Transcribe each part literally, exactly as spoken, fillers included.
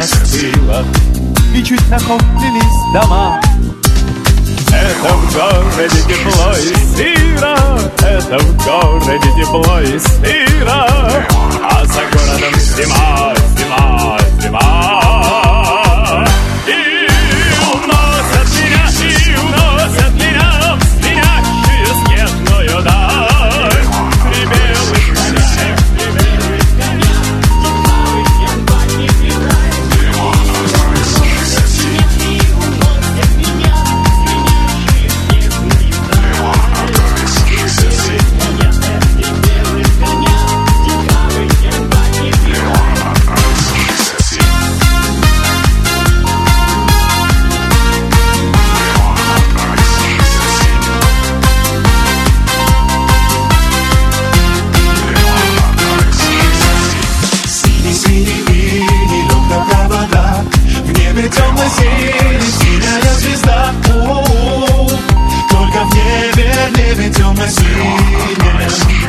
остыла, и чуть накоплились дома. Это в городе тепло и сыро, это в городе тепло и сыро, а за городом зима, зима, зима. И уносят меня, и уносят меня в звенящую снежную даль. При белых конях, при белых конях, ебать не бежать. И уносят меня в звенящую снежную даль. При белых конях, ебать не бежать. Темно-синий, синяя звезда. У-у-у. Только в небе, небе темно-синее.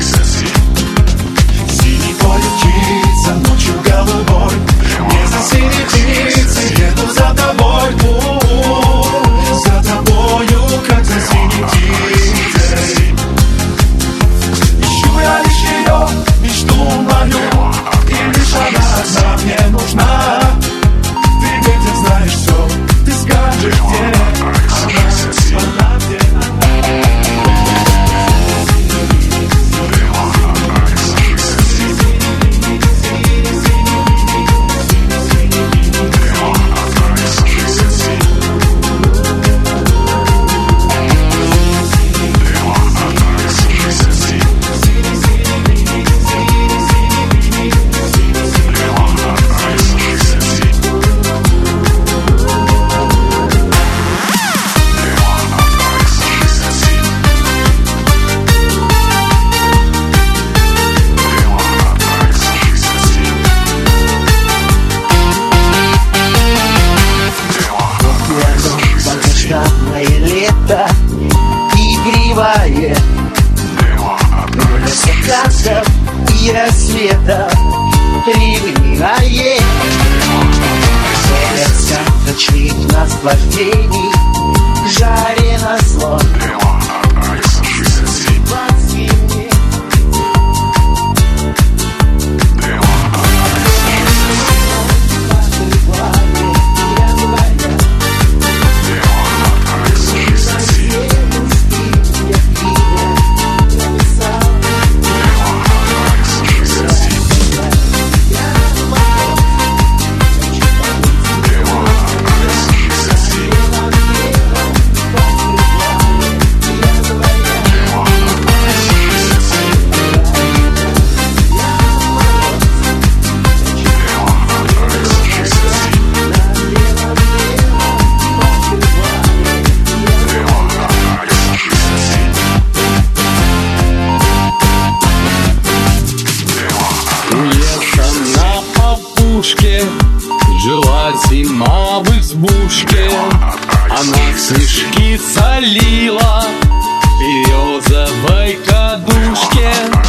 Синий ходит птица, ночью голубой. Не за синей птицей, еду за тобой. У-у-у. За тобою, как за синей птицей. Ищу я лишь ее, мечту мою, и лишь она мне нужна. Знаешь все, ты скажешь, где она, она где игривое, закатов и рассветов ревнивое. Сердце ночных наслаждений жаре на зло. Жила зима в избушке, она снежки солила в березовой кадушке.